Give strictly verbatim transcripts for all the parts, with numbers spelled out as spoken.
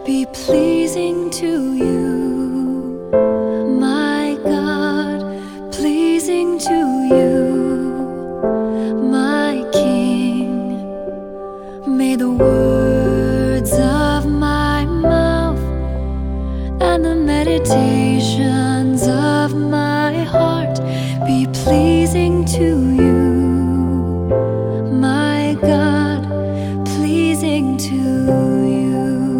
be pleasing to you, my God, pleasing to you, my King. May the words of my mouth and the meditations of my heart be pleasing to you, my God, pleasing to you.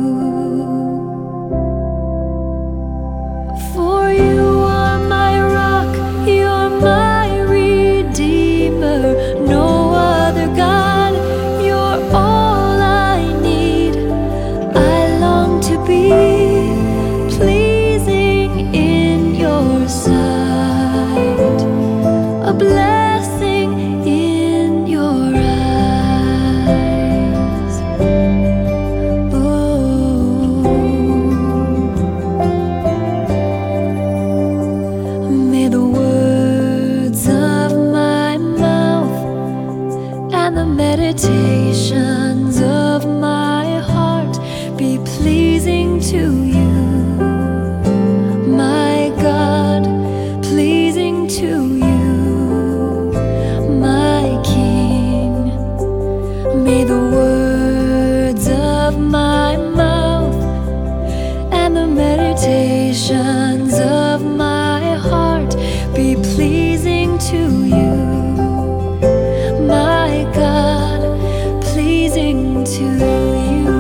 For you are my rock, you're my redeemer, no other God, you're all I need. I long to be pleasing in your sight, a blessing in your eyes. Oh, may the words of my mouth and the meditations of my heart be pleasing to you, my God, pleasing to you, my King. May the words of my mouth and the meditations of my heart be pleasing to you, my God, pleasing to you.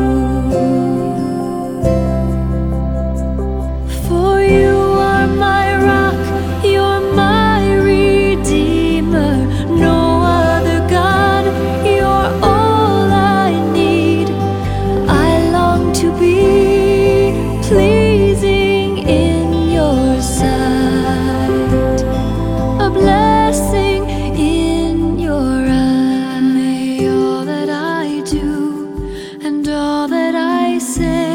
For you are my rock, you're my redeemer, no other God, you're all I need. I long to be pleasing in your sight, a blessing in your eyes. May all that I do and all that I say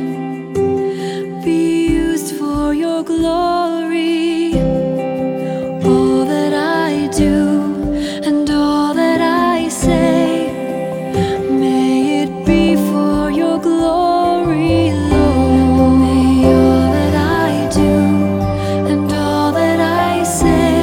be used for your glory. All that I do and all that I say, may it be for your glory, Lord. May all that I do and all that I say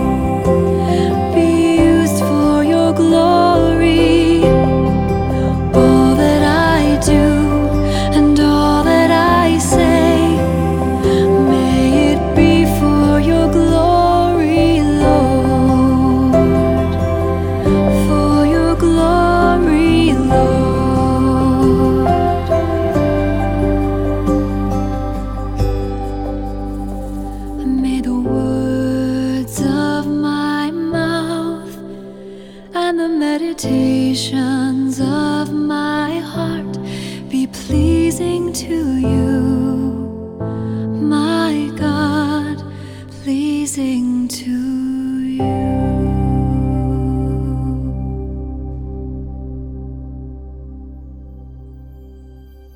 be used for your glory. All that I do and all that I say, may it be for your glory, Lord. For your glory, Lord. May the words of my mouth and the meditations of my heart be pleasing to you,